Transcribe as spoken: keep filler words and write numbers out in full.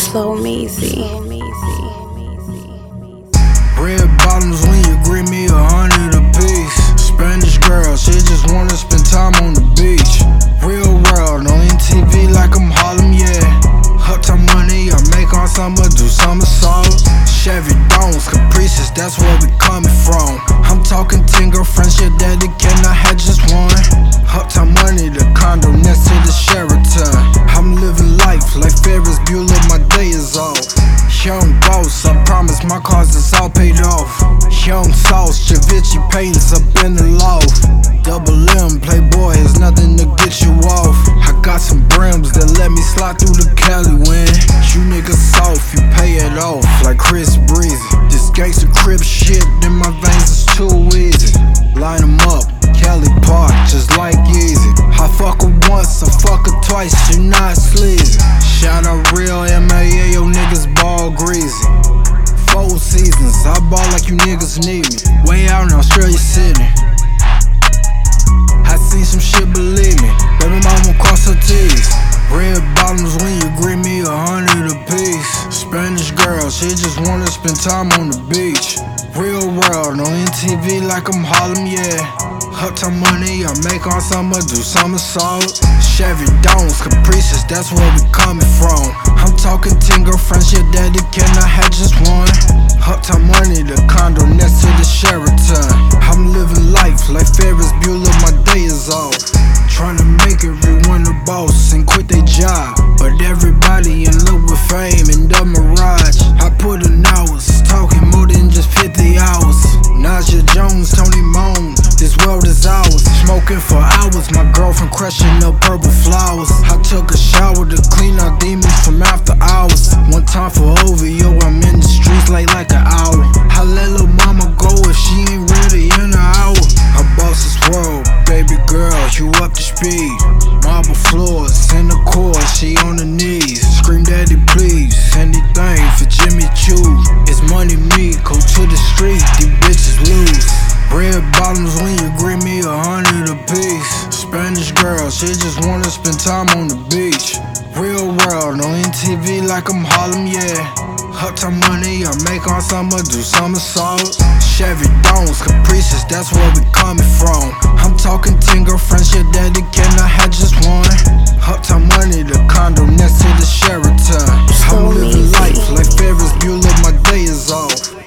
So measy. Red bottoms when you greet me, a hundred a piece. Spanish girl, she just wanna spend time on the beach. Real world on M T V like I'm Harlem, yeah. Uptown money, I make on summer, do somersaults. Chevy Dons, Caprices, that's where we coming from. I'm talking ten girlfriends, your daddy cannot have just one. Uptown money, the condo next to the Sheraton. I'm living life like Ferris Bueller, my day is off. Young boss, I promise my cars is all paid off. Young sauce, Givenchy paintings up in the loft. Double M, Playboy, has nothing to get you off. I got some brims that let me slide through the Cali wind. You niggas soft, you pay it off like Chris Breezy. This gangsta crib shit in my veins is too easy. Line 'em up, Cali Park, just like Yeezy. I fuck her once, I fuck her twice, you not sleazy. Shout out real M A A, yo niggas ball greasy. Four seasons, I ball like you niggas need me. Way out in Australia City. I seen some shit, believe me. Baby mama cross her T's. Red bottoms when you greet me, a hundred a piece. Spanish girl, she just wanna spend time on the beach. Real world on M T V like I'm Harlem, yeah. Uptown money, I make on summer, do somersaults. Chevy Dons, Caprices, that's where we coming from. I'm talking ten girlfriends, your daddy cannot have just one. Uptown money, the condo next to the Sheraton. I'm living life like Ferris Bueller, my day is off. Tryna make everyone a boss and quit their job, but everybody in love with fame and the mirage. I put in hours, talking more than just fifty hours. Naja Jones, Tony Moan, this world is ours. Smoking for hours, my girlfriend crushing up purple flowers. I took a shower to clean out demons from after hours. One time for O V O, I'm in the streets late like an hour. I let lil' mama go if she ain't ready in an hour. I boss this world, baby girl, you up to speed. Marble floors, in the court, she on her knees. Scream daddy please, anything for Jimmy Choo. It's money me, go to the street, these bitches lose. Red bottoms when you greet me, a hundred a piece. Spanish girl, she just wanna spend time on the beach. Real world on M T V like I'm Harlem, yeah. Uptown money, I make on summer, do somersaults. Chevy Dons, Caprices, that's where we coming from. I'm talking ten girlfriends, your daddy cannot have just one. Uptown money, the condo next to the Sheraton. I'm living life like Ferris Bueller, my day is off.